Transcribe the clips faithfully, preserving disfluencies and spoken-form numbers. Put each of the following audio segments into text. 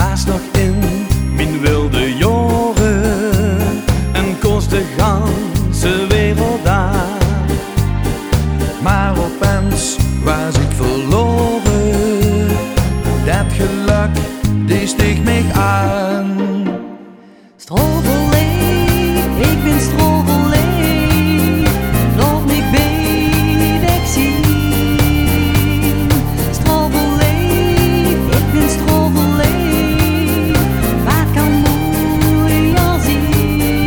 was nog in mijn wilde jaren en koos de ganse wereld daar. Maar opeens was ik verloren, dat geluk die steeg mij aan. Stroverleef, ik ben stroverleef, laat me weet ik zien. Stroverleef, ik ben stroverleef, wat kan mooier zien.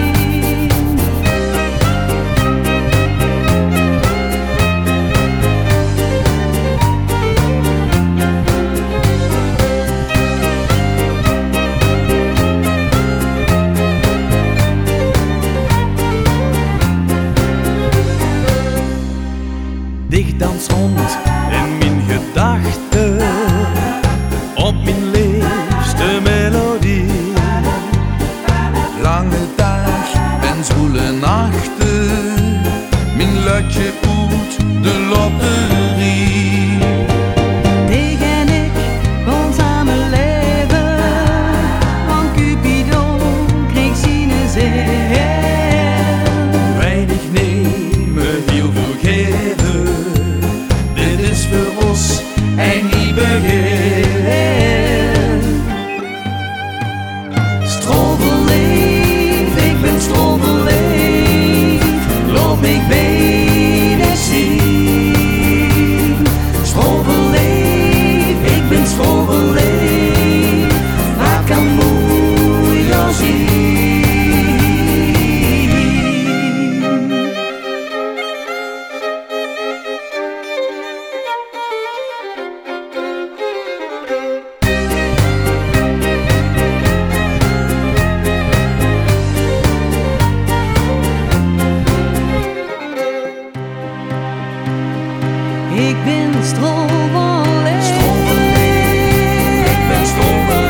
Ik dans rond in mijn gedachten op mijn liefste melodie. Lange dag en zwoele nachten, mijn lotje uit de lotterie. Tegen ik kon samen leven, want Cupido kreeg zijn zin. Weinig nemen, heel veel geven. Dit is voor ons een nieuw begin. Stroverleef, ik ben stroverleef, laat me weet ik zien. Stroverleef, ik ben stroverleef, wat kan mooier zien. Ik ben stroverleef, Stroverleef, ik ben stroverleef.